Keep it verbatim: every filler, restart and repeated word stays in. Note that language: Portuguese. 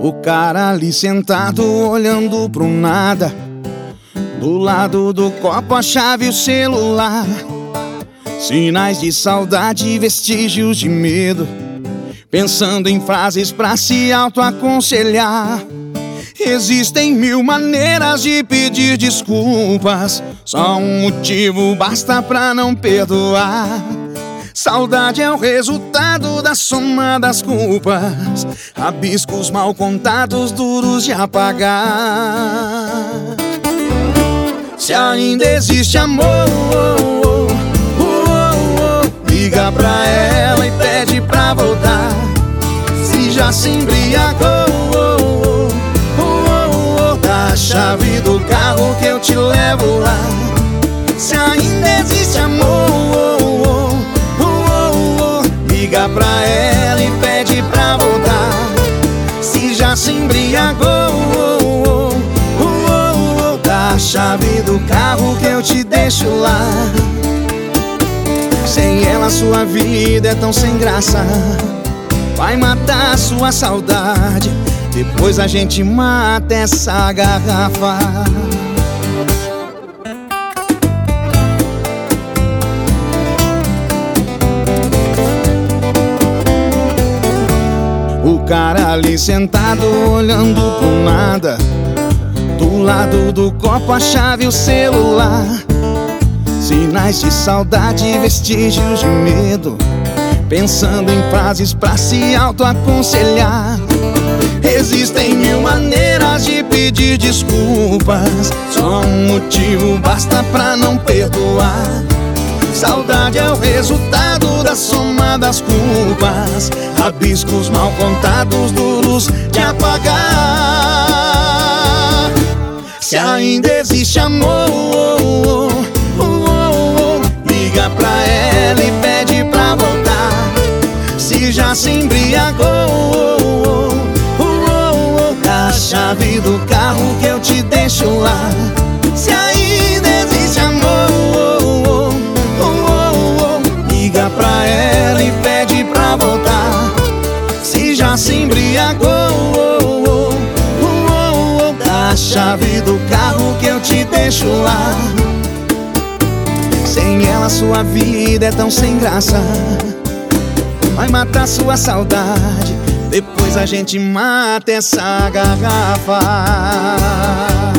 O cara ali sentado olhando pro nada, do lado do copo a chave e o celular. Sinais de saudade, vestígios de medo, pensando em frases pra se autoaconselhar. Existem mil maneiras de pedir desculpas, só um motivo basta pra não perdoar. Saudade é o resultado da soma das culpas, rabiscos mal contados, duros de apagar. Se ainda existe amor, liga pra ela e pede pra voltar. Se já se embriagou, dá a chave do carro que eu te levo lá. Se ainda existe amor, liga pra ela e pede pra voltar. Se já se embriagou, dá a chave do carro que eu te deixo lá. Sem ela sua vida é tão sem graça, vai matar sua saudade, depois a gente mata essa garrafa. O cara ali sentado olhando pro nada, do lado do copo a chave e o celular. Sinais de saudade, vestígios de medo, pensando em frases pra se autoaconselhar. Existem mil maneiras de pedir desculpas, só um motivo basta pra não perdoar. Saudade é o resultado da soma das culpas, rabiscos mal contados, duros de apagar. Se ainda existe amor, liga pra ela e pede pra voltar. Se já se embriagou, dá a chave do carro que eu te deixo lá. Se ainda existe amor, liga pra ela e pede pra voltar. Se já se embriagou, dá a chave do carro que eu te deixo lá. Sem ela sua vida é tão sem graça, vai matar sua saudade, depois a gente mata essa garrafa.